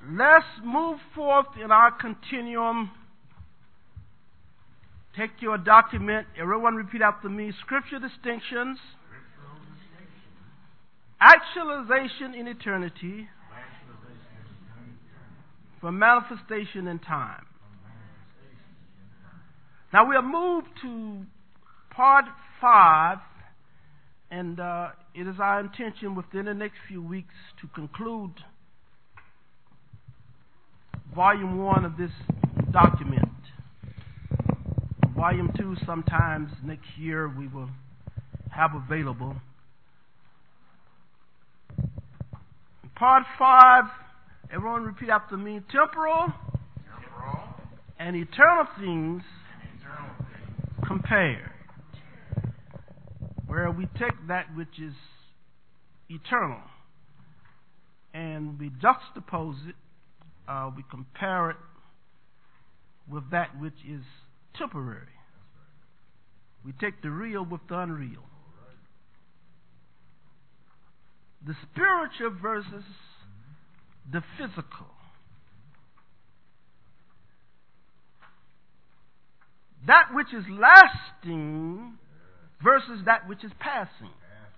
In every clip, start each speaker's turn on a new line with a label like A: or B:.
A: Let's move forth in our continuum. Take your document. Everyone repeat after me. Scripture distinctions. Actualization in eternity. For manifestation in time. Now we have moved to part 5, and it is our intention within the next few weeks to conclude volume 1 of this document. Volume 2 sometimes next year we will have available. Part 5, everyone repeat after me. Temporal and eternal things compared. Where we take that which is eternal and we juxtapose it, we compare it with that which is temporary. We take the real with the unreal. The spiritual versus the physical. That which is lasting versus that which is passing.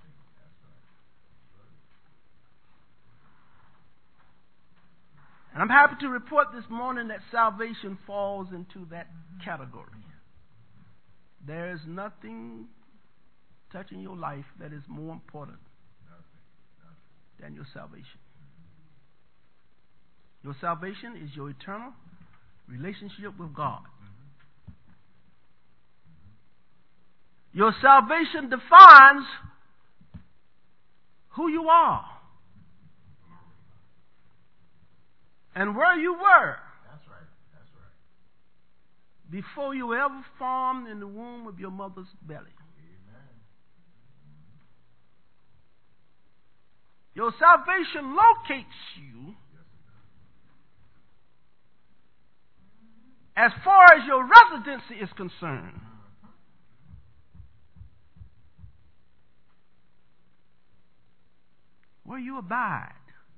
A: And I'm happy to report this morning that salvation falls into that category. There is nothing touching your life that is more important than your salvation. Your salvation is your eternal relationship with God. Your salvation defines who you are and where you were.
B: That's right.
A: Before you were ever formed in the womb of your mother's belly.
B: Amen.
A: Your salvation locates you as far as your residency is concerned. Where you abide.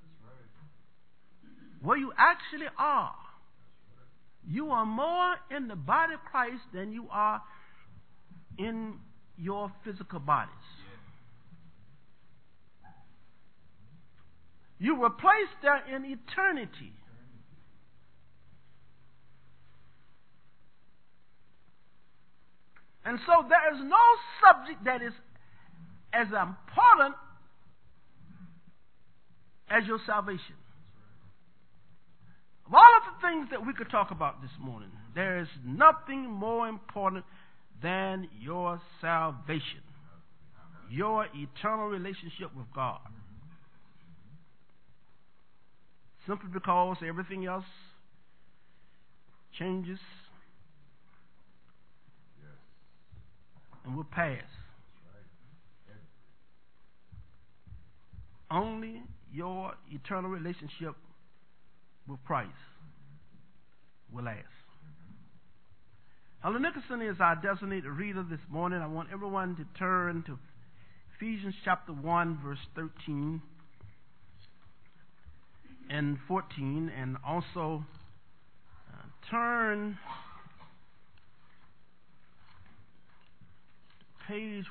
A: Where you actually are. You are more in the body of Christ than you are in your physical bodies. You were placed there in eternity. And so there is no subject that is as important as your salvation. Of all of the things that we could talk about this morning, there is nothing more important than your salvation, your eternal relationship with God. Simply because everything else changes and will pass. Only your eternal relationship with Christ will last. Helen Nicholson is our designated reader this morning. I want everyone to turn to Ephesians chapter 1, verse 13 and 14, and also turn page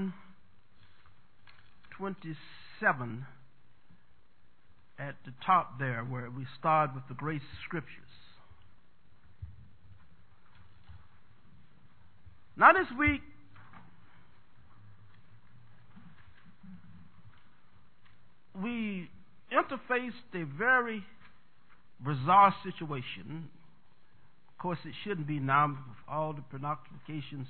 A: 127 at the top there, where we start with the grace scriptures. Now this week, we interfaced a very bizarre situation. Of course, it shouldn't be now with all the prognostications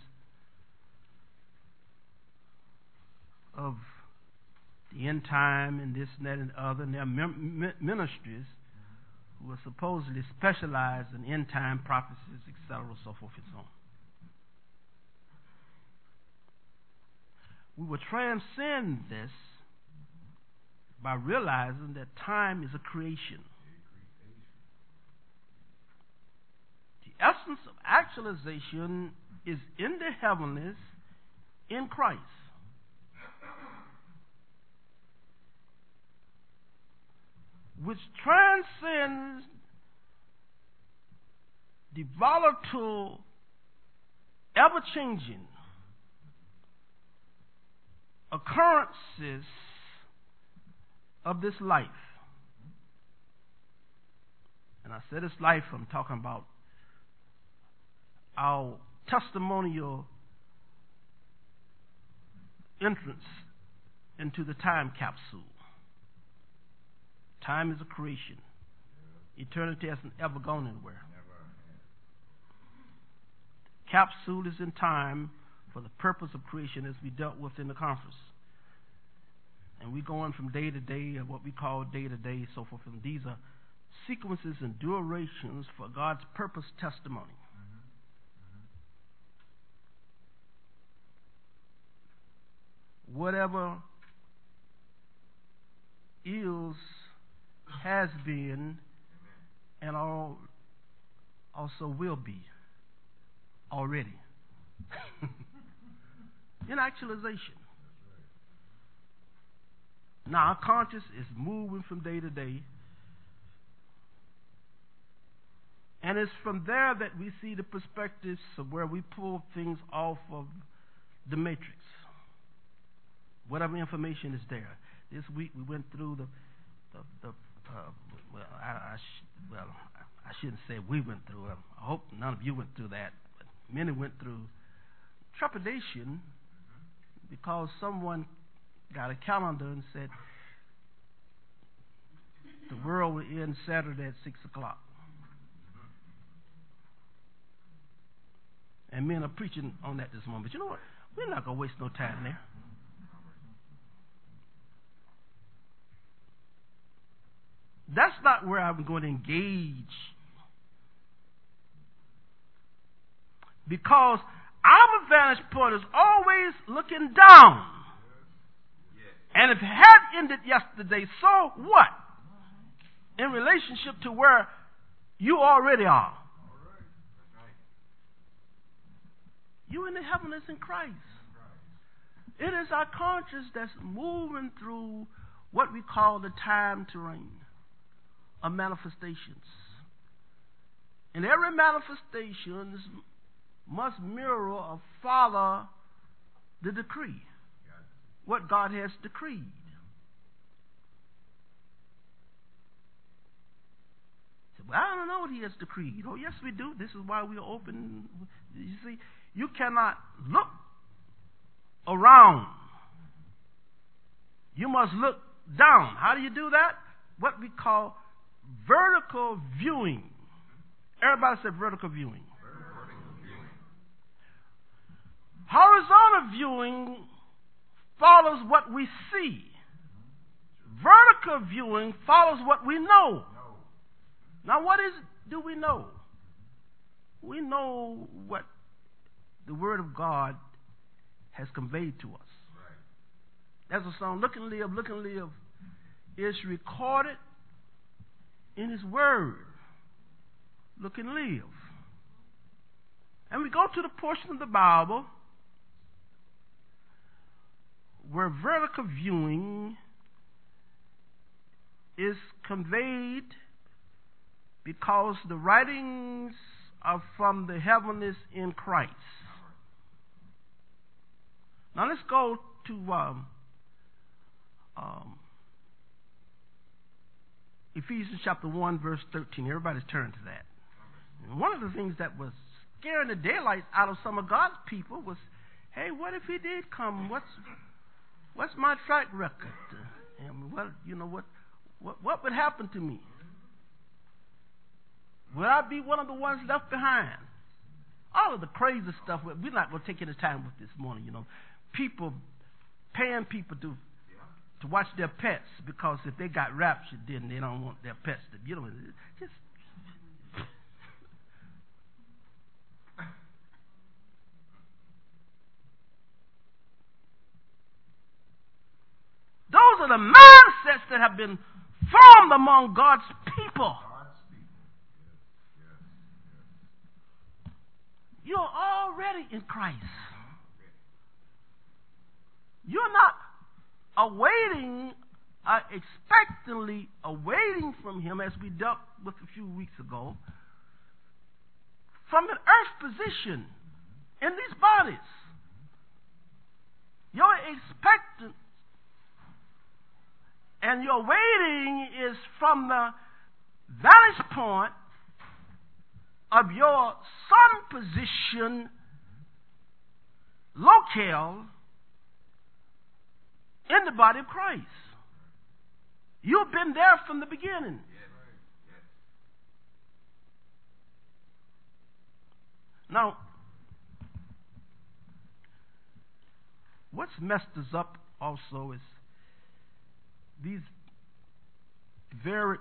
A: of the end time and this and that and the other, and their ministries who were supposedly specialized in end time prophecies, etc., so forth and so on. We will transcend this by realizing that time is a creation. The essence of actualization is in the heavenlies in Christ. Which transcends volatile, ever-changing occurrences of this life. And I said this life, I'm talking about our testimonial entrance into the time capsule. Time is a creation. Eternity hasn't ever gone anywhere. Capsule is in time for the purpose of creation, as we dealt with in the conference. And we're going from day to day, and what we call day to day, so forth. And these are sequences and durations for God's purpose testimony. Whatever is, has been, and also will be already. In actualization. Now, our conscience is moving from day to day. And it's from there that we see the perspectives of where we pull things off of the matrix. Whatever information is there. This week we went through I shouldn't say we went through it. I hope none of you went through that. But many went through trepidation because someone got a calendar and said the world will end Saturday at 6 o'clock. And men are preaching on that this morning. But you know what? We're not going to waste no time there. That's not where I'm going to engage. Because our vantage point is always looking down. And if it had ended yesterday, so what? In relationship to where you already are. You in the heavens in Christ. It is our conscience that's moving through what we call the time terrain of manifestations. And every manifestation must mirror or follow the decree. What God has decreed. Well, I don't know what He has decreed. Oh, yes, we do. This is why we are open. You see, you cannot look around. You must look down. How do you do that? What we call vertical viewing. Everybody said vertical viewing. Horizontal viewing follows what we see. Vertical viewing follows what we know. Now, do we know? We know what the Word of God has conveyed to us. That's a song, Look and Live, Look and Live, is recorded in His Word. Look and live. And we go to the portion of the Bible where vertical viewing is conveyed because the writings are from the heavens in Christ. Now let's go to Ephesians chapter 1, verse 13. Everybody's turned to that. And one of the things that was scaring the daylights out of some of God's people was, hey, what if He did come? What's my track record? And what would happen to me? Will I be one of the ones left behind? All of the crazy stuff. We're not going to take any time with this morning. People paying people to watch their pets because if they got raptured, then they don't want their pets to. Just. Those are the mindsets that have been formed among God's people. You're already in Christ. You're not expectantly awaiting from Him, as we dealt with a few weeks ago, from an earth position in these bodies. Your expectant and your waiting is from the vantage point of your sun position locale in the body of Christ. You've been there from the beginning. Now, what's messed us up also is these varied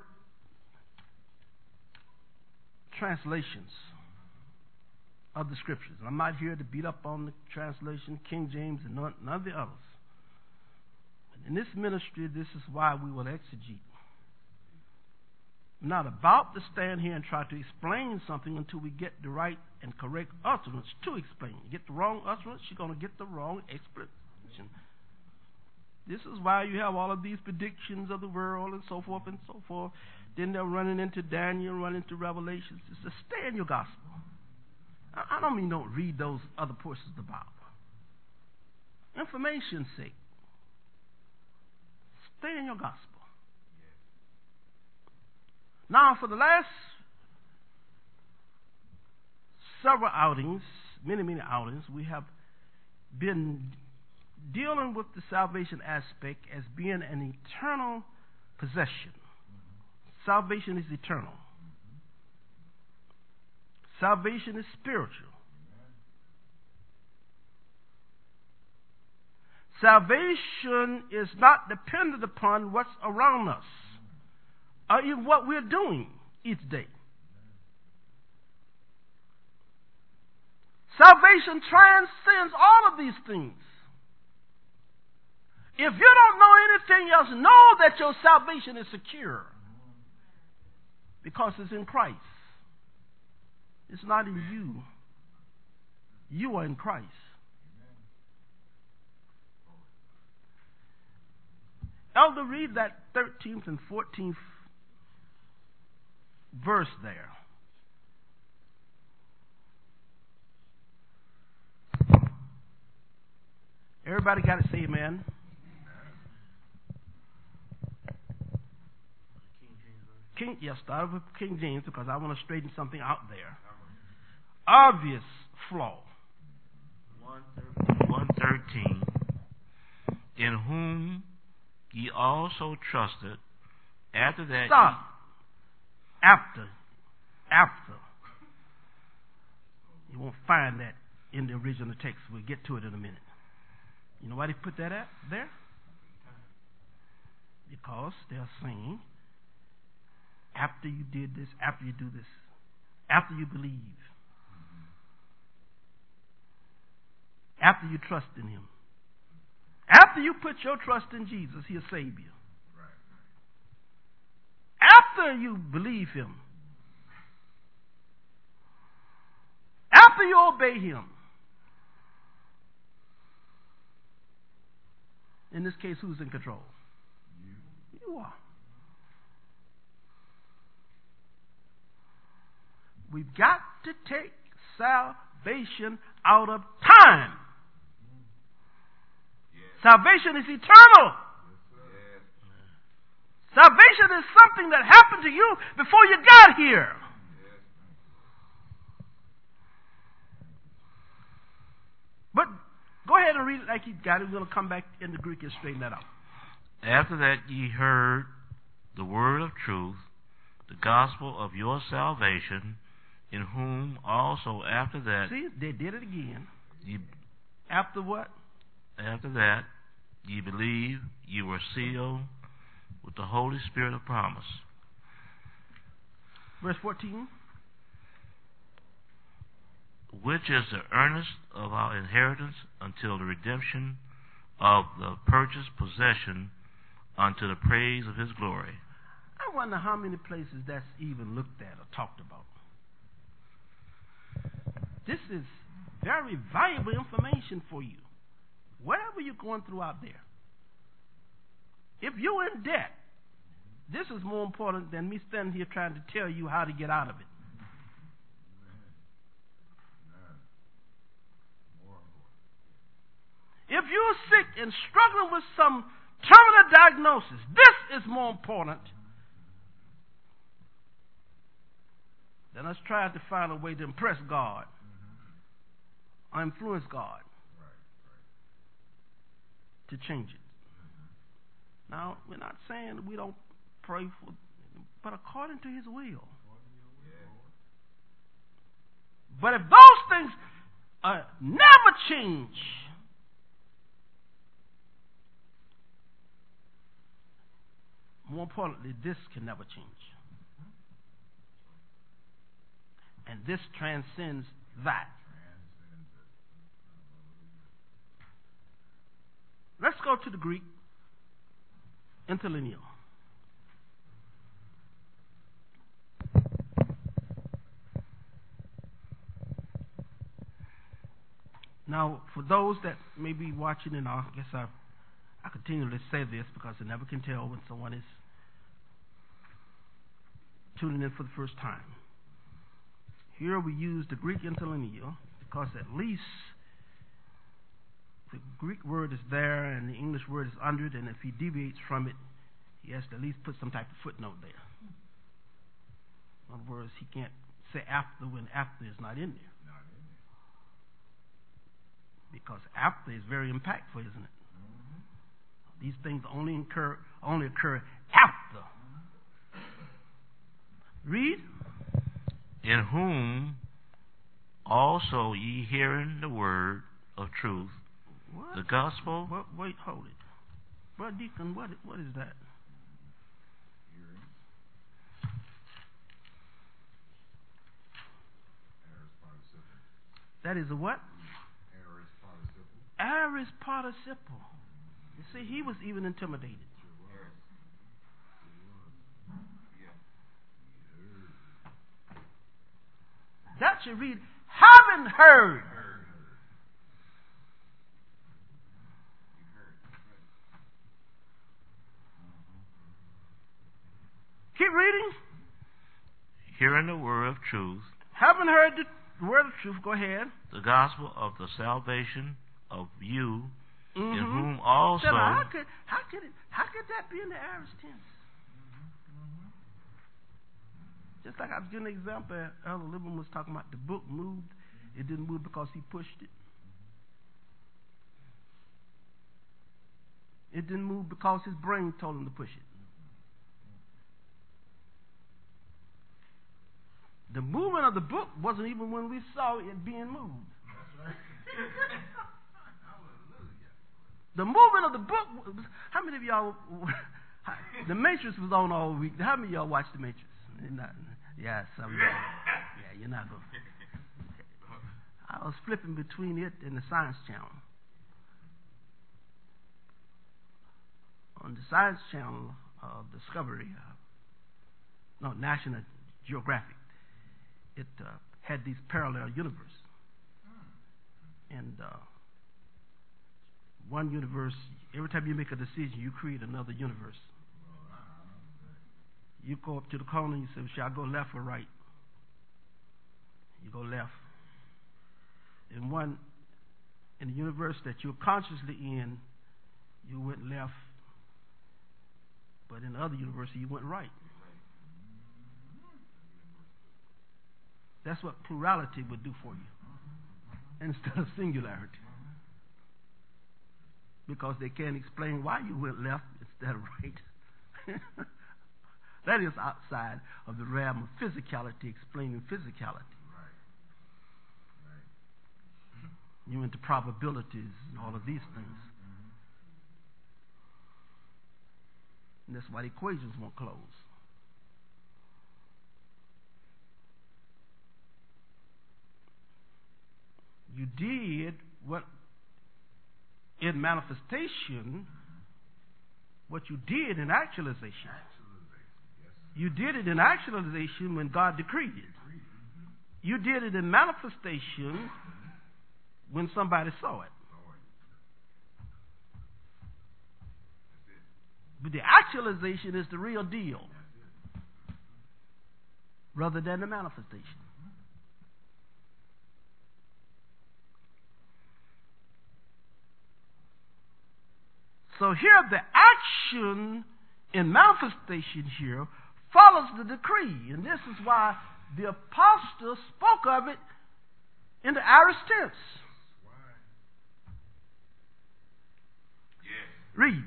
A: translations of the scriptures. I'm not here to beat up on the translation, King James, and none of the others. In this ministry, this is why we will exegete. I'm not about to stand here and try to explain something until we get the right and correct utterance to explain. You get the wrong utterance, you're going to get the wrong explanation. This is why you have all of these predictions of the world and so forth and so forth. Then they're running into Daniel, running into Revelations. It's to stay in your gospel. I don't mean don't read those other portions of the Bible. Information's sake. Stay in your gospel. Now, for the last several outings, many outings, we have been dealing with the salvation aspect as being an eternal possession. Salvation is eternal. Salvation is spiritual. Salvation is not dependent upon what's around us or even what we're doing each day. Salvation transcends all of these things. If you don't know anything else, know that your salvation is secure because it's in Christ. It's not in you. You are in Christ. Elder, read that 13th and 14th verse there. Everybody got to say amen. Start with King James because I want to straighten something out there. Obvious flaw.
B: 113. In whom ye also trusted. After that.
A: Stop. After. You won't find that in the original text. We'll get to it in a minute. You know why they put that at there? Because they're saying, after you did this, after you do this, after you believe, after you trust in Him, after you put your trust in Jesus, He'll save you. After you believe Him, after you obey Him, in this case, who's in control? You are. We've got to take salvation out of time. Salvation is eternal. Salvation is something that happened to you before you got here. But go ahead and read it like you got it. We're going to come back in the Greek and straighten that out.
B: After that ye heard the word of truth, the gospel of your salvation, in whom also after that...
A: See, they did it again. After what?
B: After that, ye believe, ye were sealed with the Holy Spirit of promise.
A: Verse 14.
B: Which is the earnest of our inheritance until the redemption of the purchased possession unto the praise of His glory.
A: I wonder how many places that's even looked at or talked about. This is very valuable information for you. Whatever you're going through out there. If you're in debt, this is more important than me standing here trying to tell you how to get out of it. you're sick and struggling with some terminal diagnosis, this is more important than us trying to find a way to impress God or influence God to change it. Now, we're not saying that we don't pray for, but according to His will. But if those things never change, more importantly, this can never change. And this transcends that. Let's go to the Greek interlinear. Now, for those that may be watching, and I guess I continually say this because I never can tell when someone is tuning in for the first time. Here we use the Greek interlinear because at least the Greek word is there and the English word is under it, and if he deviates from it, he has to at least put some type of footnote there. In other words, he can't say after when after is not in there. Because after is very impactful, isn't it? These things only occur after. Read.
B: In whom also ye hearing the word of truth,
A: What?
B: the gospel.
A: Wait, hold it. Brother Deacon, what is that? That is a what? Aorist participle. You see, he was even intimidated. That should read, haven't heard. Keep reading.
B: Hearing the word of truth.
A: Haven't heard the word of truth. Go ahead.
B: The gospel of the salvation of you,
A: Mm-hmm.
B: in whom also.
A: So how could that be in the aorist tense? Just like I was giving an example, Elder Liberman was talking about the book moved. It didn't move because he pushed it. It didn't move because his brain told him to push it. The movement of the book wasn't even when we saw it being moved. The movement of the book was, how many of y'all, the Matrix was on all week. How many of y'all watched the Matrix? Yeah, some of y'all. Yeah, you're not going to. I was flipping between it and the Science Channel. On the Science Channel of Discovery, National Geographic, it had these parallel universes. And one universe, every time you make a decision, you create another universe. You go up to the corner and you say, shall I go left or right? You go left. In the universe that you're consciously in, you went left. But in the other universe, you went right. That's what plurality would do for you instead of singularity. Because they can't explain why you went left instead of right. That is outside of the realm of physicality, explaining physicality. You into probabilities and all of these things. And that's why the equations won't close. You did what in manifestation, what you did in actualization. You did it in actualization when God decreed it. You did it in manifestation when somebody saw it. But the actualization is the real deal rather than the manifestation. So here the action in manifestation here follows the decree. And this is why the apostle spoke of it in the aorist tense. Read.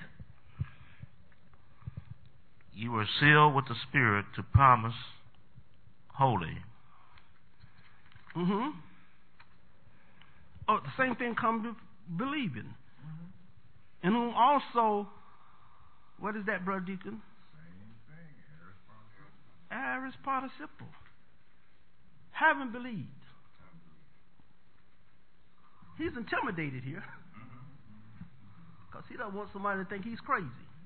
B: You were sealed with the Spirit to promise holy.
A: Mm-hmm. Oh, the same thing comes with believing. In whom also, what is that, Brother Deacon?
C: Same thing.
A: Aorist participle. Haven't believed. He's intimidated here. Because he doesn't want somebody to think he's crazy.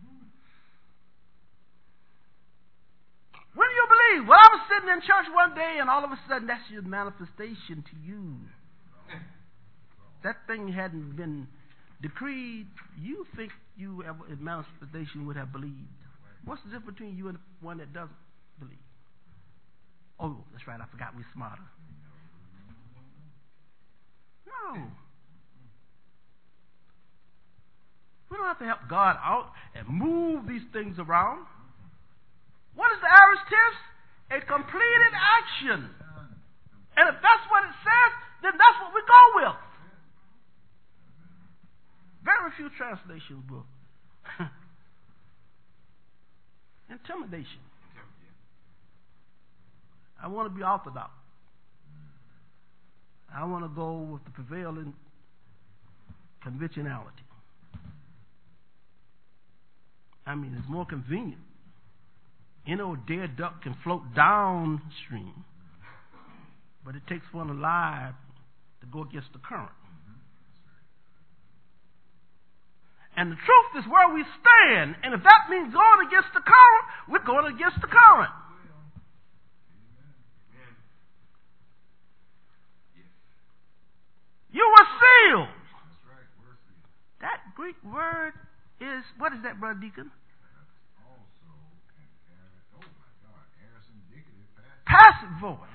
A: When do you believe? Well, I was sitting in church one day and all of a sudden that's your manifestation to you. That thing hadn't been decreed. You think you ever in manifestation would have believed. What's the difference between you and one that doesn't believe? Oh, that's right, I forgot we're smarter. No. We don't have to help God out and move these things around. What is the aorist tense? A completed action. And if that's what it says, then that's what we go with. Very few translations will. Intimidation. I want to be orthodox. I want to go with the prevailing conventionality. I mean, it's more convenient. You know, a dead duck can float downstream, but it takes one alive to go against the current. And the truth is where we stand. And if that means going against the current, we're going against the current. You were sealed.
C: That's right, we're sealed.
A: That Greek word is, what is that, Brother Deacon?
C: That's also an aorist indicative
A: Passive voice.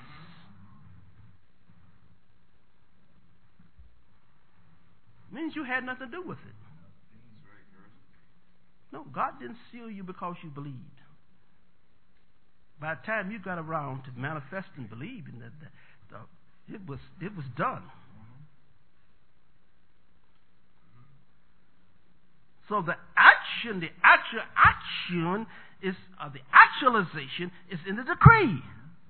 A: Means you had nothing to do with it. No, God didn't seal you because you believed. By the time you got around to manifesting believing, it was done. So the action, the actual action is the actualization is in the decree.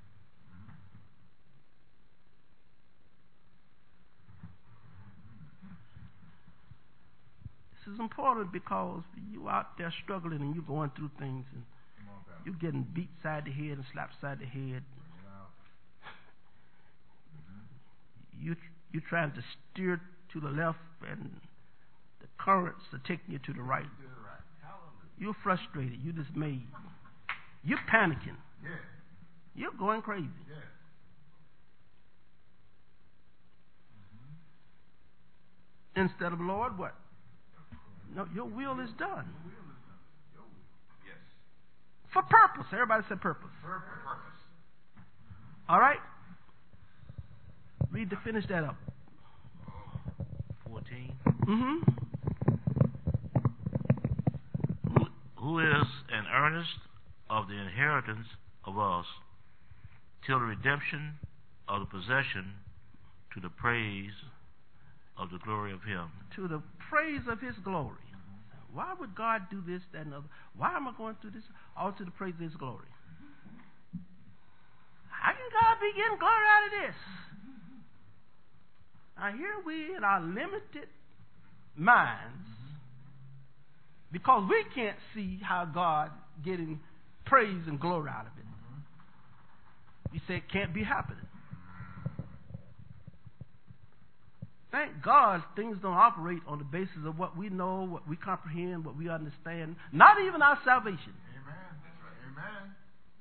A: This is important because you out there struggling and you're going through things and you're getting beat side the head and slapped side the head. You're trying to steer to the left and the currents are taking you to the right. You're frustrated. You're dismayed. You're panicking. You're going crazy. Instead of, Lord, what? No, your will is done. For purpose. Everybody said purpose. All right? Read to finish that up.
B: 14.
A: Mm-hmm.
B: Who is an earnest of the inheritance of us till the redemption of the possession to the praise of the glory of him.
A: To the praise of his glory. Why would God do this, that, and other? Why am I going through this? All to the praise of his glory. How can God be getting glory out of this? Now here we in our limited minds, because we can't see how God getting praise and glory out of it. We say it can't be happening. Thank God things don't operate on the basis of what we know, what we comprehend, what we understand. Not even our salvation.
C: Amen. That's right. Amen.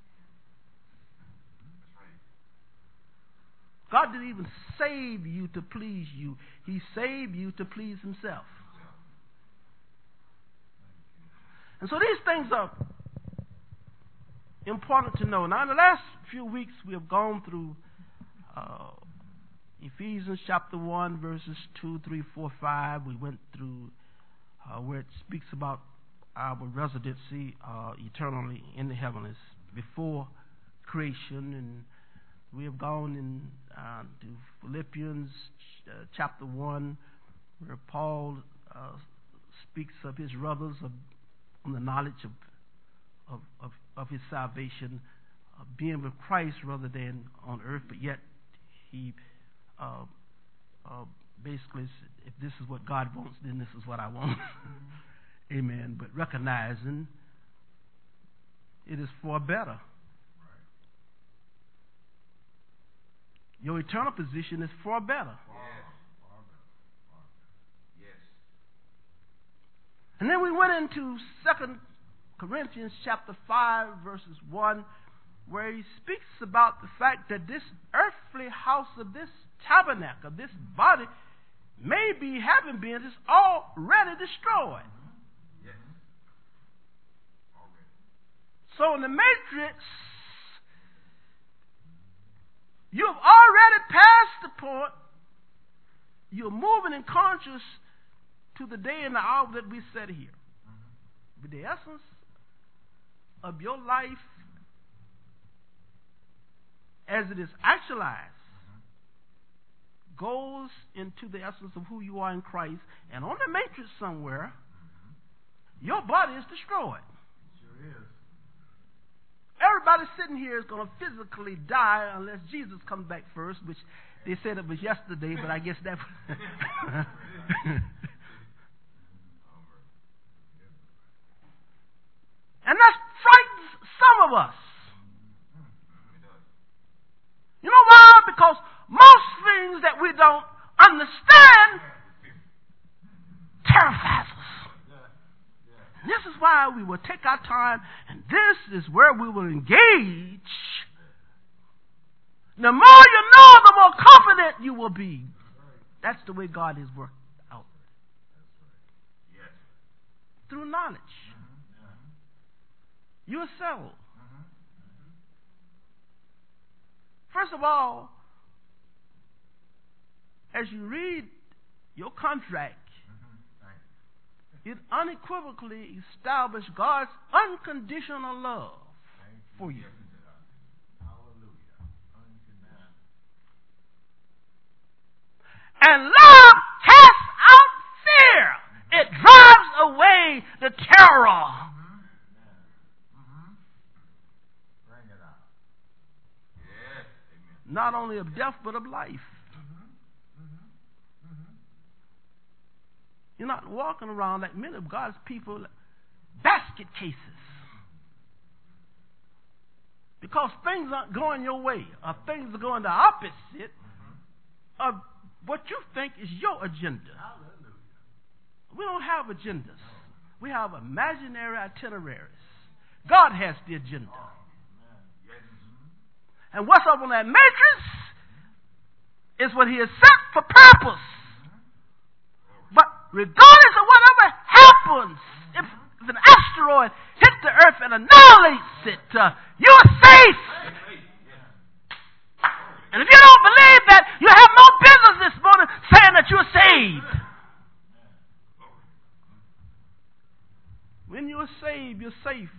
C: That's right.
A: God didn't even save you to please you. He saved you to please himself. And so these things are important to know. Now in the last few weeks we have gone through Ephesians chapter 1 verses 2, 3, 4, 5. We went through where it speaks about our residency eternally in the heavens before creation, and we have gone to Philippians chapter 1, where Paul speaks of his brothers on the knowledge of his salvation, being with Christ rather than on earth, but yet he basically said, if this is what God wants, then this is what I want. Amen. But recognizing it is for better. Your eternal position is for better. And then we went into 2 Corinthians chapter 5, verses 1, where he speaks about the fact that this earthly house of this tabernacle, this body, may be, having been, is already destroyed.
C: Yes. Already.
A: So in the matrix, you have already passed the point. You're moving in conscious to the day and the hour that we set here. But the essence of your life as it is actualized goes into the essence of who you are in Christ. And on the matrix somewhere, your body is destroyed.
C: Sure is.
A: Everybody sitting here is going to physically die unless Jesus comes back first, which they said it was yesterday, but I guess that and that frightens some of us. You know why? Because most things that we don't understand terrifies us. And this is why we will take our time, and this is where we will engage. The more you know, the more confident you will be. That's the way God is worked out. Through knowledge. You are settled. First of all, as you read your contract, it unequivocally established God's unconditional love for you. And love casts out fear. It drives away the terror. Not only of death, but of life. You're not walking around like many of God's people, basket cases. Because things aren't going your way, or things are going the opposite of what you think is your agenda. We don't have agendas. We have imaginary itineraries. God has the agenda. And what's up on that matrix is what he has set for purpose. But regardless of whatever happens, if an asteroid hits the earth and annihilates it, you're safe. And if you don't believe that, you have no business this morning saying that you're saved. When you're saved, you're safe.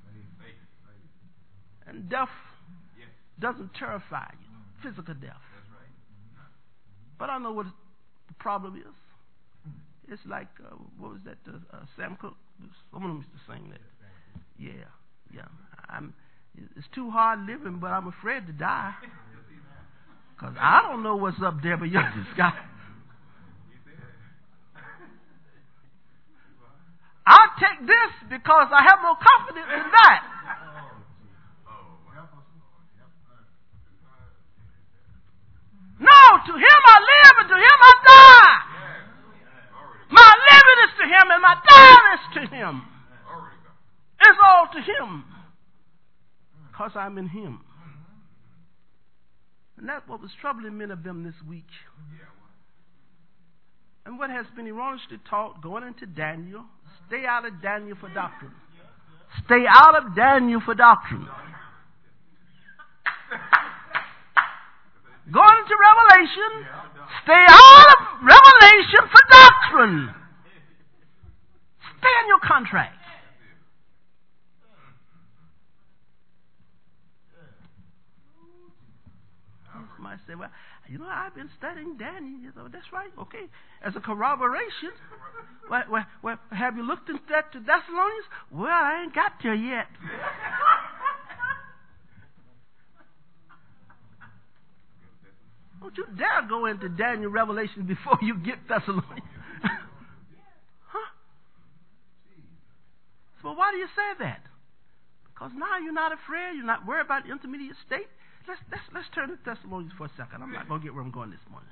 A: And death doesn't terrify you. Physical death. But I know what the problem is. It's like, what was that? Sam Cooke? Someone used to sing that. Yeah. It's too hard living, but I'm afraid to die. Because I don't know what's up there, but you're this guy. I'll take this because I have more confidence in that. No, to him I live and to him I die. My living is to him and my dying is to him. It's all to him. Because I'm in him. And that's what was troubling many of them this week. And what has been erroneously taught going into Daniel, stay out of Daniel for doctrine. Stay out of Daniel for doctrine. Going into Revelation, stay out of Revelation for doctrine. contract. Somebody say, well, I've been studying Daniel. That's right. Okay. As a corroboration. Well, have you looked into that to Thessalonians? Well, I ain't got there yet. Don't you dare go into Daniel Revelation before you get Thessalonians. Huh? So why do you say that? Because now you're not afraid. You're not worried about the intermediate state. Let's turn to Thessalonians for a second. I'm not going to get where I'm going this morning.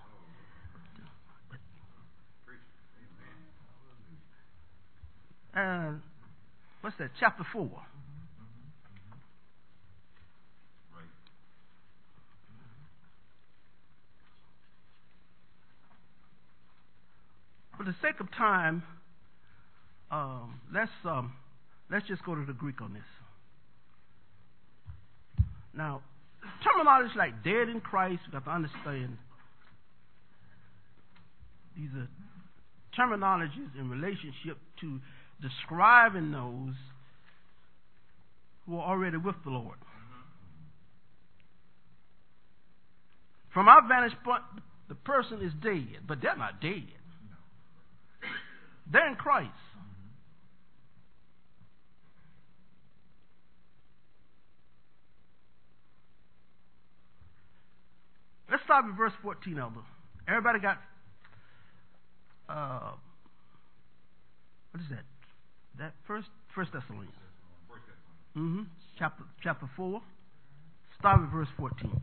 A: What's that? Chapter 4. For the sake of time, let's just go to the Greek on this. Now, terminology like dead in Christ, you got to understand these are terminologies in relationship to describing those who are already with the Lord. From our vantage point, the person is dead, but they're not dead. They're in Christ. Let's start with verse 14, Elder. Everybody got, what is that? That First Thessalonians. Chapter 4. Start with verse 14.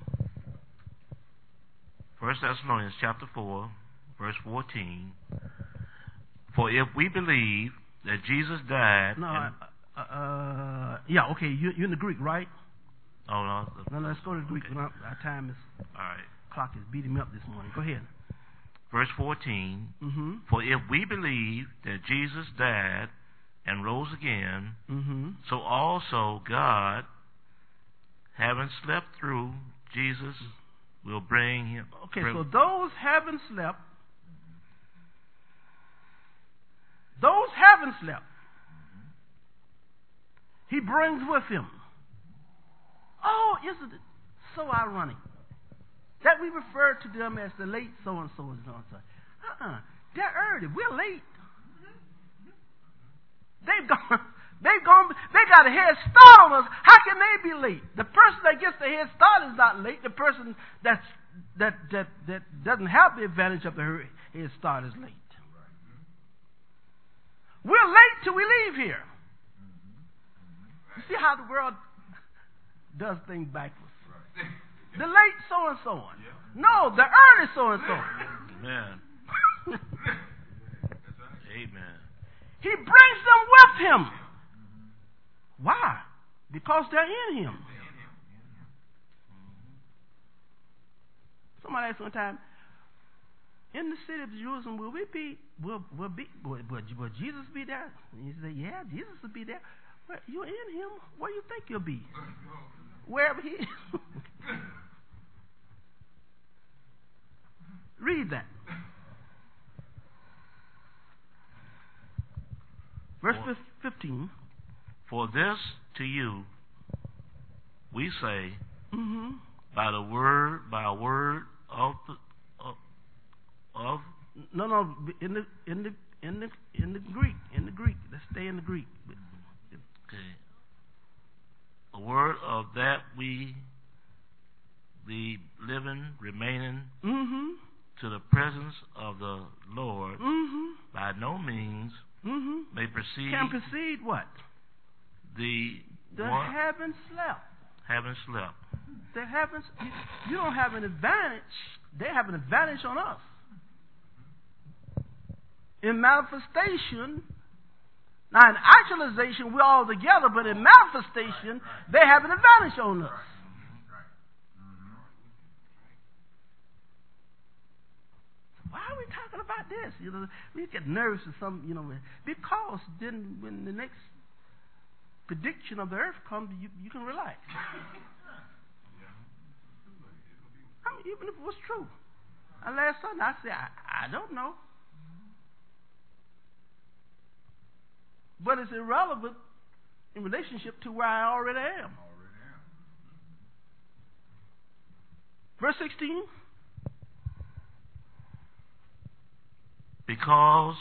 B: 1 Thessalonians chapter 4, verse 14. For if we believe that Jesus died...
A: Okay, you're in the Greek, right?
B: Oh, no.
A: No, let's go to the Greek.
B: Okay.
A: Our time is...
B: All right.
A: Clock is beating me up this morning. Go ahead.
B: Verse 14. For if we believe that Jesus died and rose again, so also God, having slept through Jesus, will bring him...
A: Okay, so those haven't slept. He brings with him. Oh, isn't it so ironic that we refer to them as the late so-and-so and so-and-so? They're early. We're late. They got a head start on us. How can they be late? The person that gets the head start is not late. The person that doesn't have the advantage of the head start is late. We're late till we leave here. You see how the world does things backwards. The late so-and-so. No, the early so-and-so.
B: Amen. Amen.
A: He brings them with him. Why? Because they're in him. Somebody asked one time, in the city of Jerusalem, will Jesus be there? And you say, yeah, Jesus will be there. Well, you're in him. Where do you think you'll be? Wherever he is. Read that. Verse 15.
B: For this to you we say by a word of
A: No, in the Greek. Let's stay in the Greek.
B: Okay. A word of that we, the living, remaining to the presence of the Lord, by no means may proceed.
A: Can proceed what?
B: The
A: haven't slept.
B: Haven't slept.
A: They haven't. You don't have an advantage. They have an advantage on us. In manifestation, now in actualization we're all together, but in manifestation they have an advantage on us. Why are we talking about this? We get nervous or something, because then when the next prediction of the earth comes, you can relax. I mean, even if it was true. And last Sunday I said, I don't know. but it's irrelevant in relationship to where I already am. Verse 16.
B: Because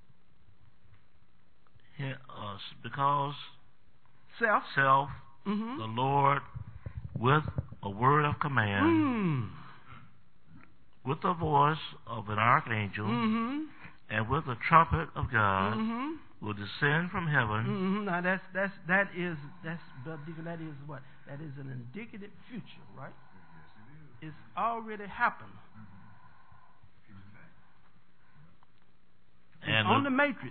B: self,
A: Mm-hmm.
B: the Lord, with a word of command, with the voice of an archangel,
A: Mm-hmm.
B: and with the trumpet of God,
A: Mm-hmm.
B: will descend from heaven.
A: Mm-hmm. Now that's Brother Deacon, that is what? That is an indicative future, right? It's already happened.
B: And
A: on the matrix.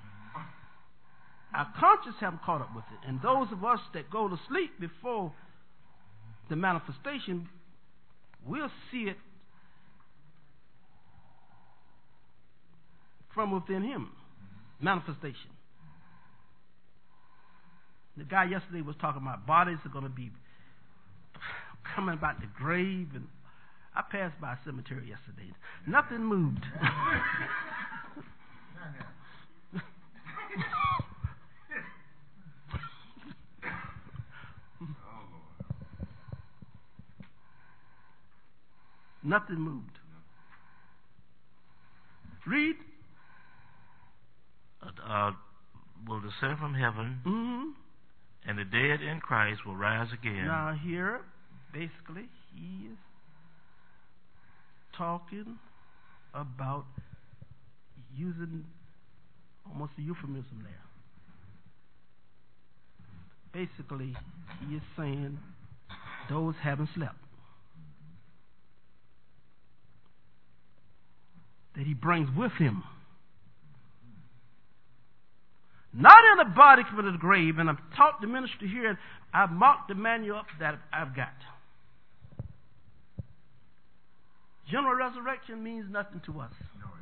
A: Our conscience haven't caught up with it. And those of us that go to sleep before the manifestation, we'll see it from within him. Manifestation. The guy yesterday was talking about bodies are going to be coming about the grave, and I passed by a cemetery yesterday. Nothing moved. Nothing moved. Read.
B: Will descend from heaven,
A: Mm-hmm.
B: and the dead in Christ will rise again.
A: Now here, basically, he is talking about using almost a euphemism there. Basically, he is saying those haven't slept. That he brings with him. Not in a body coming to the grave, and I've taught the minister here, and I've marked the manual up that I've got. General resurrection means nothing to us.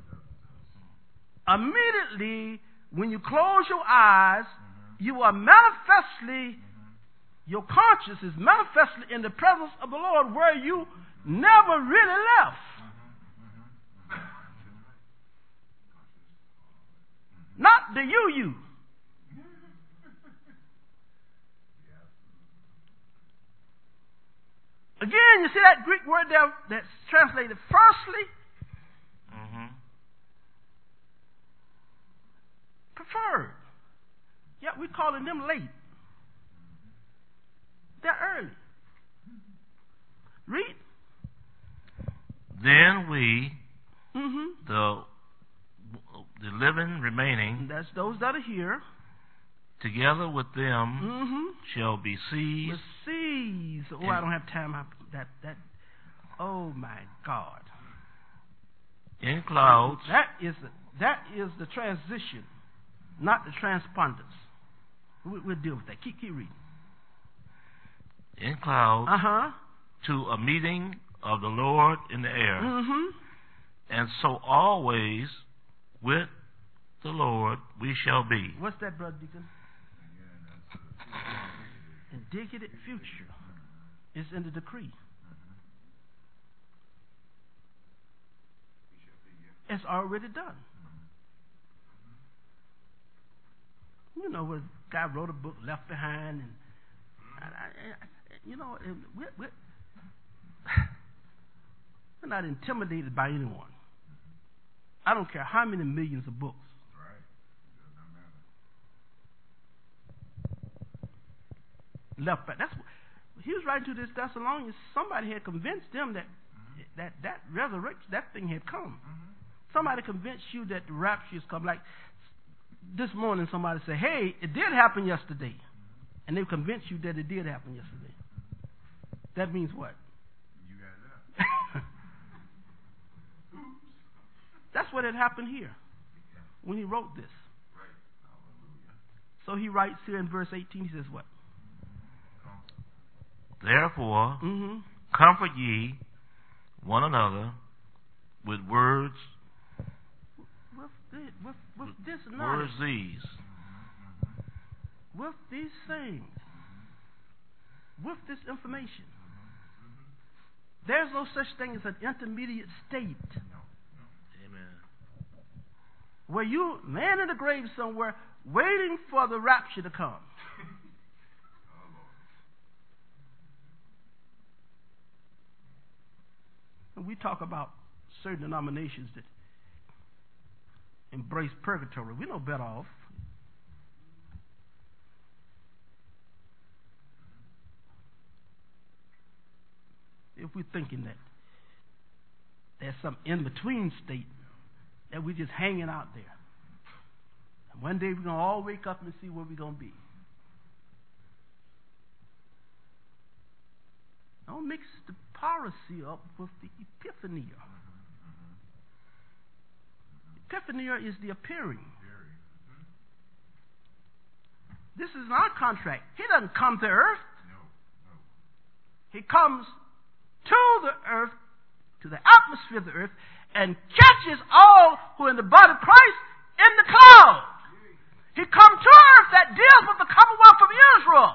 A: Immediately, when you close your eyes, you are manifestly, your conscience is manifestly in the presence of the Lord where you never really left. Not the you. Again, you see that Greek word there that's translated firstly? Preferred. Yeah, we're calling them late. They're early. Read.
B: Then we,
A: Mm-hmm.
B: the living remaining,
A: That's those that are here.
B: together with them,
A: Mm-hmm.
B: shall be seized.
A: With seas. Oh, I don't have time. That. Oh my God.
B: In clouds.
A: That is the transition, not the transpondence. We'll deal with that. Keep reading.
B: In clouds.
A: Uh-huh.
B: To a meeting of the Lord in the air.
A: Mm-hmm.
B: And so always with the Lord we shall be.
A: What's that, Brother Deacon? Indicative future is in the decree. It's already done. You know, a guy wrote a book, Left Behind, and we're not intimidated by anyone. I don't care how many millions of books. Left back. That's what he was writing to this Thessalonians. Somebody had convinced them that resurrection, that thing had come. Somebody convinced you that the rapture has come. Like this morning, somebody said, "Hey, it did happen yesterday," and they convinced you that it did happen yesterday. That means what?
C: You got it up.
A: That's what had happened here when he wrote this.
C: Right. Hallelujah.
A: So he writes here in verse 18. He says what?
B: Therefore,
A: Mm-hmm.
B: comfort ye one another with words.
A: With this knowledge.
B: Words these.
A: With these things. With this information. There's no such thing as an intermediate state.
B: Amen.
A: Where you laying in the grave somewhere waiting for the rapture to come. And we talk about certain denominations that embrace purgatory. We know better off. If we're thinking that there's some in-between state that we're just hanging out there. And one day we're going to all wake up and see where we're going to be. Don't mix the parousia up with the epiphania. Epiphania is the appearing. This is not a contract. He doesn't come to earth. He comes to the earth, to the atmosphere of the earth, and catches all who are in the body of Christ in the cloud. He comes to earth that deals with the commonwealth of Israel.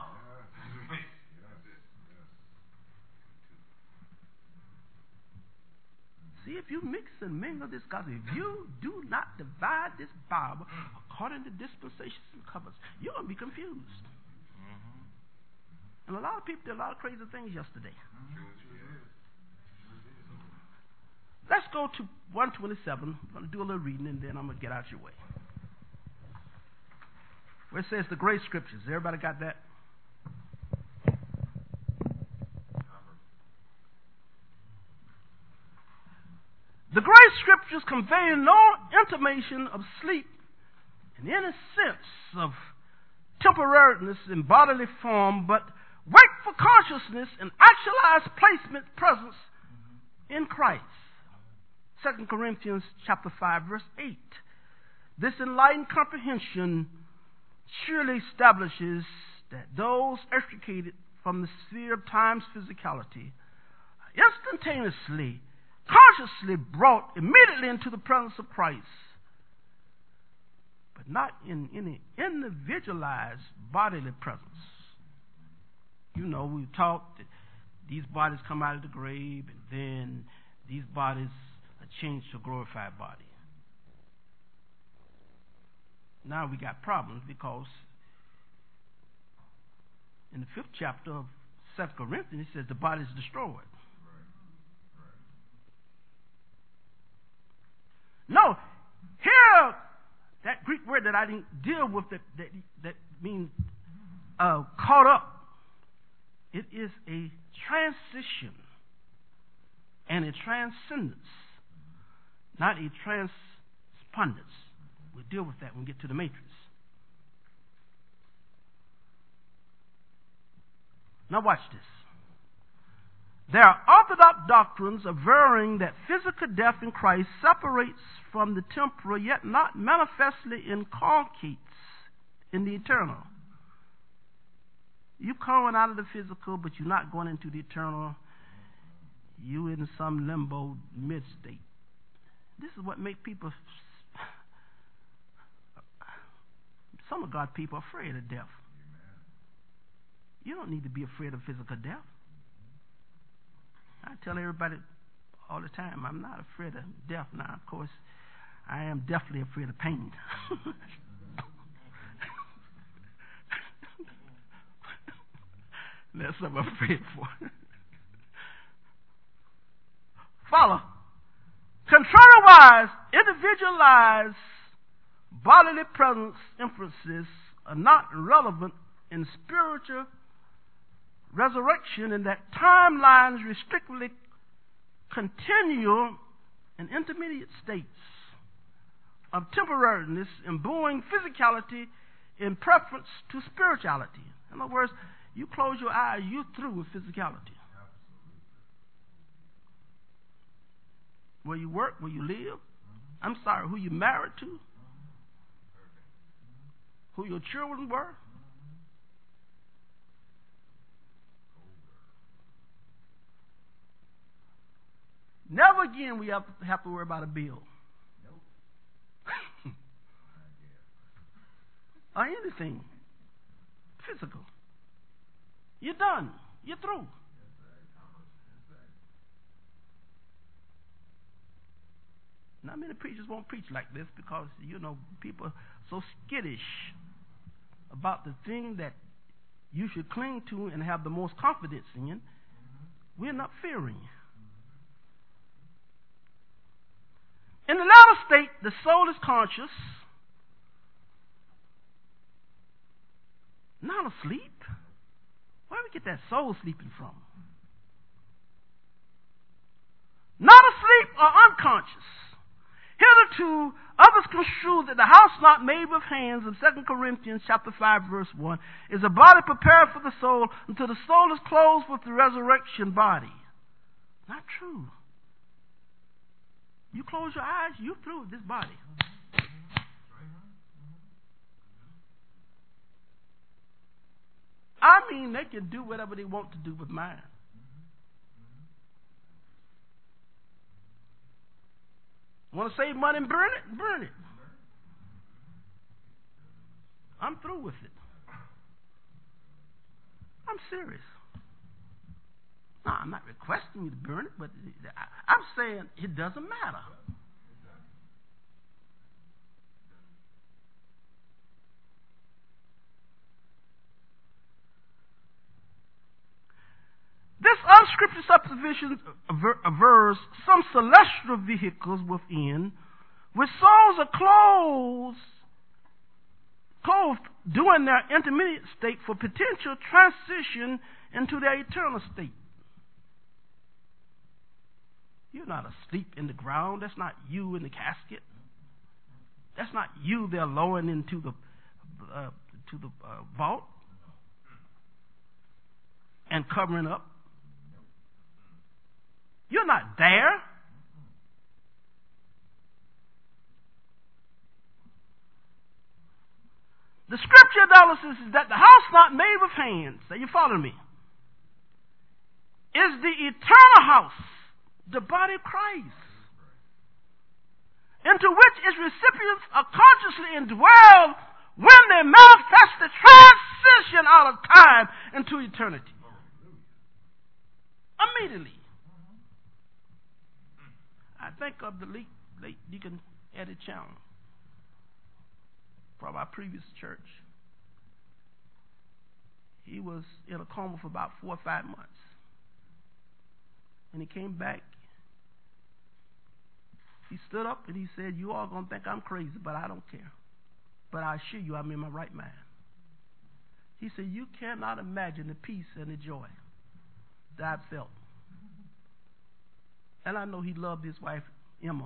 A: See, if you mix and mingle this gospel, if you do not divide this Bible according to dispensations and covers, you're going to be confused. And a lot of people did a lot of crazy things yesterday. Let's go to 127. I'm going to do a little reading, and then I'm going to get out your way. Where it says the great scriptures. Everybody got that? The great scriptures convey no intimation of sleep in any sense of temporariness in bodily form, but wakeful consciousness and actualized placement presence in Christ. 2 Corinthians chapter 5, verse 8. This enlightened comprehension surely establishes that those extricated from the sphere of time's physicality are instantaneously, consciously brought immediately into the presence of Christ, but not in any individualized bodily presence. You know, we talked that these bodies come out of the grave, and then these bodies are changed to a glorified body. Now we got problems because in the 5th chapter of 2 Corinthians, it says the body is destroyed. No, here, that Greek word that I didn't deal with that means caught up. It is a transition and a transcendence, not a transpondence. We'll deal with that when we get to the matrix. Now watch this. There are orthodox doctrines averring that physical death in Christ separates from the temporal, yet not manifestly inculcates in the eternal. You're coming out of the physical, but you're not going into the eternal. You in some limbo mid-state. This is what makes people, some of God's people, afraid of death. You don't need to be afraid of physical death. I tell everybody all the time, I'm not afraid of death. Now, of course, I am definitely afraid of pain. That's what I'm afraid for. Follow. Contrariwise, individualized bodily presence inferences are not relevant in spiritual resurrection in that timelines restrictively continue in intermediate states of temporariness, imbuing physicality in preference to spirituality. In other words, you close your eyes, you're through with physicality. Where you work, where you live, who you married to, who your children were. Never again we have to worry about a bill. Nope. Or anything physical. You're done. You're through. Not many preachers won't preach like this because, people are so skittish about the thing that you should cling to and have the most confidence in. We're not fearing. In the latter state, the soul is conscious, not asleep. Where do we get that soul sleeping from? Not asleep or unconscious. Hitherto, others construe that the house not made with hands of 2 Corinthians chapter 5, verse 1 is a body prepared for the soul until the soul is clothed with the resurrection body. Not true. You close your eyes, you're through with this body. I mean, they can do whatever they want to do with mine. Want to save money and burn it? Burn it. I'm through with it. I'm serious. No, I'm not requesting you to burn it, but I'm saying it doesn't matter. This unscriptural supposition avers some celestial vehicles within, which souls are clothed during their intermediate state for potential transition into their eternal state. You're not asleep in the ground. That's not you in the casket. That's not you they're lowering into the vault and covering up. You're not there. The scripture analysis is that the house not made with hands, are you following me, is the eternal house, the body of Christ, into which its recipients are consciously indwelled when they manifest the transition out of time into eternity. Immediately. I think of the late Deacon Eddie Chandler from our previous church. He was in a coma for about 4 or 5 months. When he came back, he stood up and he said, "You all going to think I'm crazy, but I don't care. But I assure you I'm in my right mind." He said, "You cannot imagine the peace and the joy that I felt." And I know he loved his wife, Emma.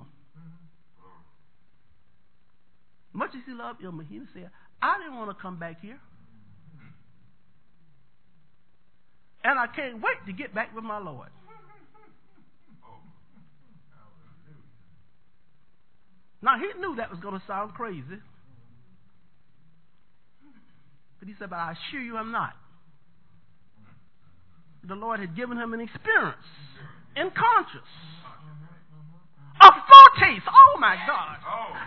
A: Much as he loved Emma, he said, "I didn't want to come back here. And I can't wait to get back with my Lord." Now, he knew that was going to sound crazy. But he said, "But I assure you I'm not." The Lord had given him an experience in conscience. A foretaste. Oh, my God.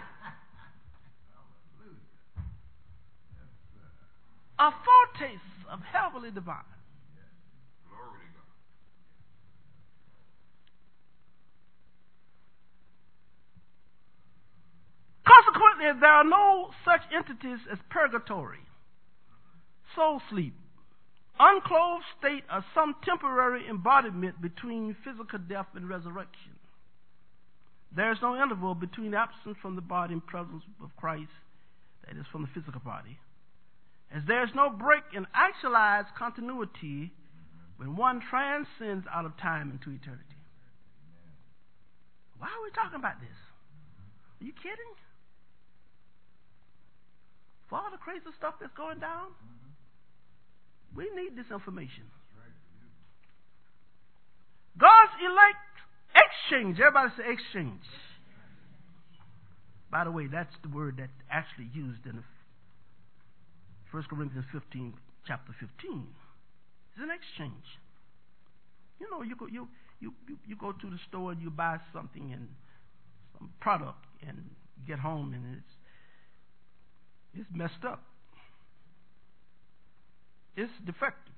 A: A foretaste of heavenly divine.
C: Glory to God.
A: Consequently, there are no such entities as purgatory, soul sleep, unclothed state, or some temporary embodiment between physical death and resurrection. There is no interval between absence from the body and presence of Christ, that is, from the physical body, as there is no break in actualized continuity when one transcends out of time into eternity. Why are we talking about this? Are you kidding? For all the crazy stuff that's going down, we need this information. God's elect exchange. Everybody say exchange. By the way, that's the word that's actually used in 1 Corinthians 15, chapter 15. It's an exchange. You know, you go to the store and you buy something and some product and get home and it's messed up. It's defective.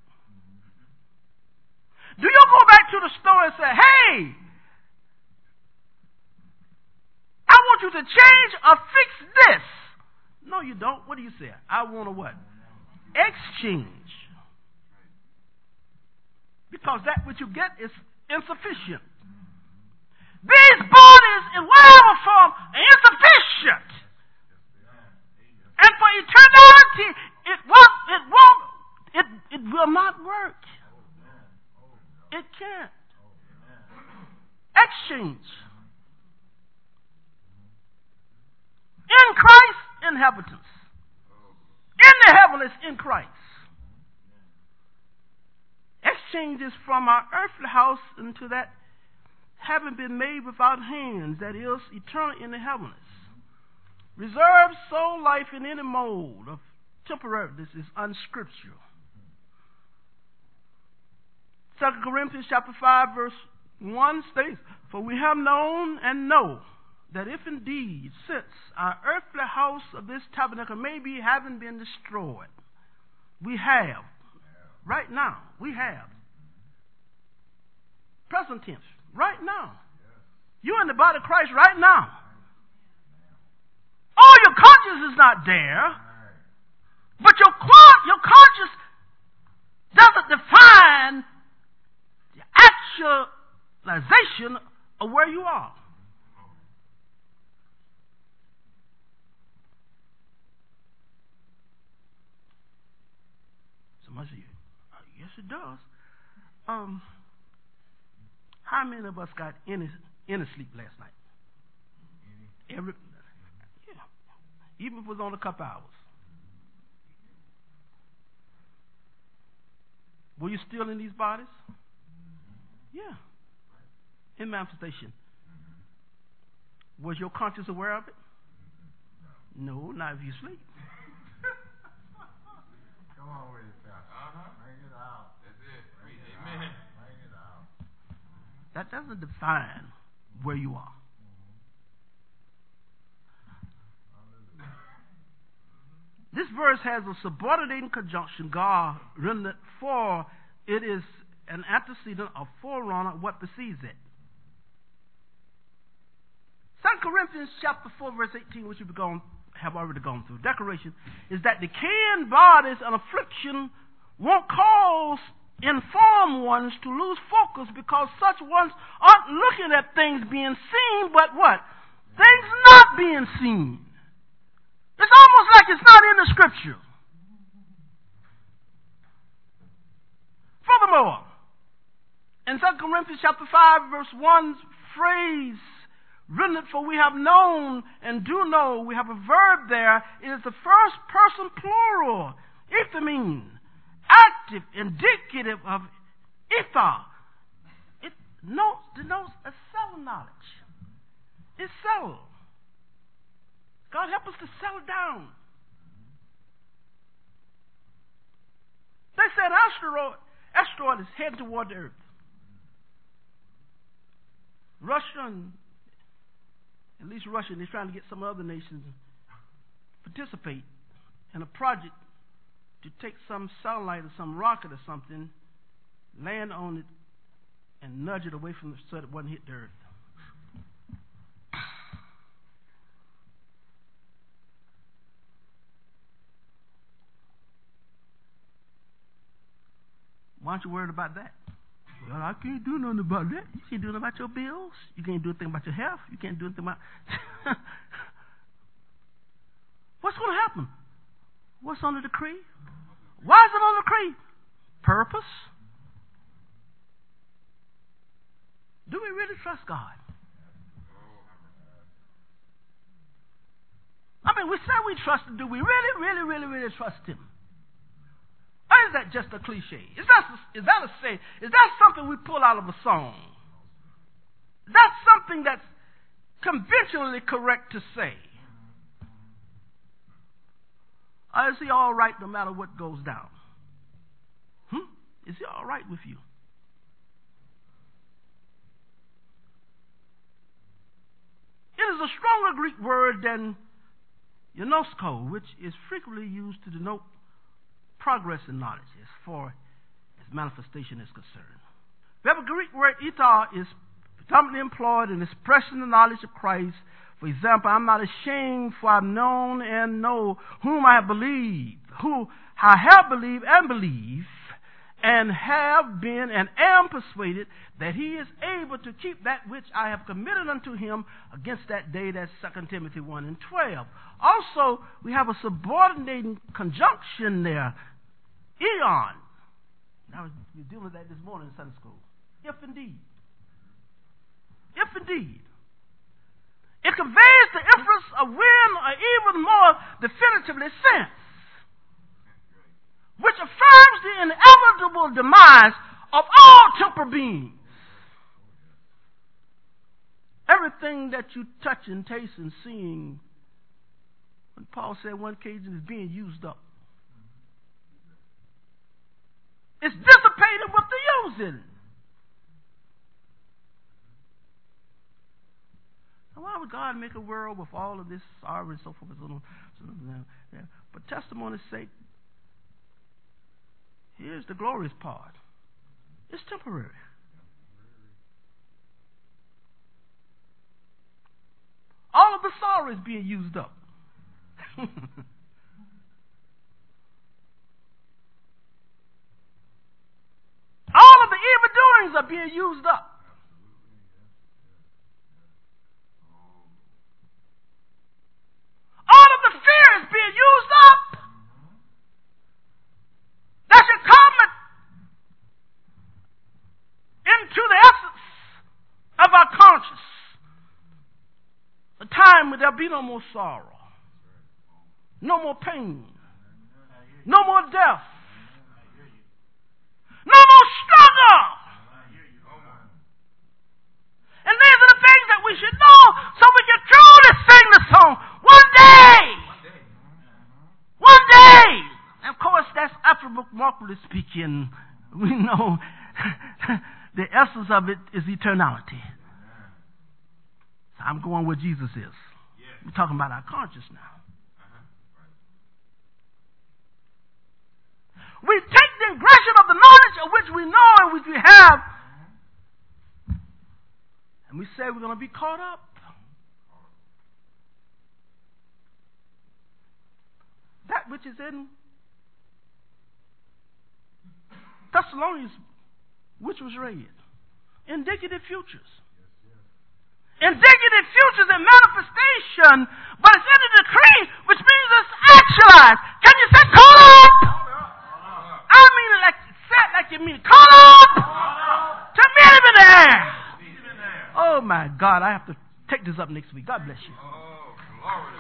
A: Do you go back to the store and say, "Hey, I to change or fix this. No, you don't. What do you say? I want a what? Exchange. Because that which you get is insufficient. These bodies, in whatever form, are insufficient. And for eternity, it will not work. It can't. Exchange. In Christ, inhabitants. In the heavens, in Christ. Exchange is from our earthly house into that having been made without hands, that is, eternal in the heavens. Reserved soul life in any mode of temporariness is unscriptural. 2 Corinthians chapter 5 verse 1 states, "For we have known and know that if indeed, since our earthly house of this tabernacle may be having been destroyed, we have, right now, we have, present tense, right now, you're in the body of Christ right now. Oh, your conscience is not there, but your conscience doesn't define the actualization of where you are. Somebody say, yes, it does. How many of us got any sleep last night? Yeah. Even if it was only a couple hours. Were you still in these bodies? Yeah. In manifestation. Was your conscience aware of it? No, not if you sleep.
C: Come on with it, Pastor. Bring it out. That's it. Amen. Bring it out.
A: That doesn't define where you are. This verse has a subordinating conjunction, God, rendered for it is an antecedent or forerunner of what precedes it. 2 Corinthians chapter 4 verse 18, which we have already gone through, declaration, is that decaying bodies and affliction won't cause informed ones to lose focus, because such ones aren't looking at things being seen, but what? Things not being seen. It's almost like it's not in the scripture. Furthermore, in 2 Corinthians chapter 5 verse 1 phrase, rendered for we have known and do know, we have a verb there. It is the first person plural, ithemine, active, indicative of ether. It denotes a settled knowledge. It's settled. God help us to settle down. They said asteroid is heading toward the earth. Russia, at least Russia, is trying to get some other nations to participate in a project to take some satellite or some rocket or something, land on it, and nudge it away from so that it wouldn't hit the earth. Why aren't you worried about that? Well, I can't do nothing about that. You can't do nothing about your bills. You can't do anything about your health. You can't do anything about... What's going to happen? What's on the decree? Why is it on the decree? Purpose. Do we really trust God? I mean, we say we trust Him. Do we really trust Him? Or is that just a cliche? Is that something we pull out of a song? Is that something that's conventionally correct to say? Or is He all right no matter what goes down? Is He all right with you? It is a stronger Greek word than gnosko, which is frequently used to denote progress in knowledge as far as manifestation is concerned. The Greek word ether is predominantly employed in expressing the knowledge of Christ For example, I'm not ashamed, for I've known and know whom I have believed, who I have believed and believe, and have been and am persuaded that he is able to keep that which I have committed unto him against that day. That's 2 Timothy 1:12. Also, we have a subordinating conjunction there, eon. Now, we're dealing with that this morning in Sunday school. If indeed. If indeed. It conveys the inference of when, or even more definitively since, which affirms the inevitable demise of all temporal beings. Everything that you touch and taste and seeing, when Paul said one occasion, is being used up. It's dissipated with the using. Now, why would God make a world with all of this sorrow and so forth? But testimony's sake, here's the glorious part. It's temporary. All of the sorrow is being used up. All of the evildoings are being used up. All of the fear is being used up. That should come into the essence of our conscience. A time where there'll be no more sorrow, no more pain, no more death, no more struggle. And these are the things that we should know so we can truly sing the song. One day. And of course, that's allegorically speaking. We know the essence of it is eternality. So I'm going where Jesus is. We're talking about our conscience now. We take the ingression of the knowledge of which we know and which we have, and we say we're going to be caught up. That which is in Thessalonians, which was read. Indicative futures. Indicative futures and manifestation, but it's in the decree, which means it's actualized. Can you say caught up? I mean it like said like you mean caught up. To me in the air. Oh my God, I have to take this up next week. God bless you.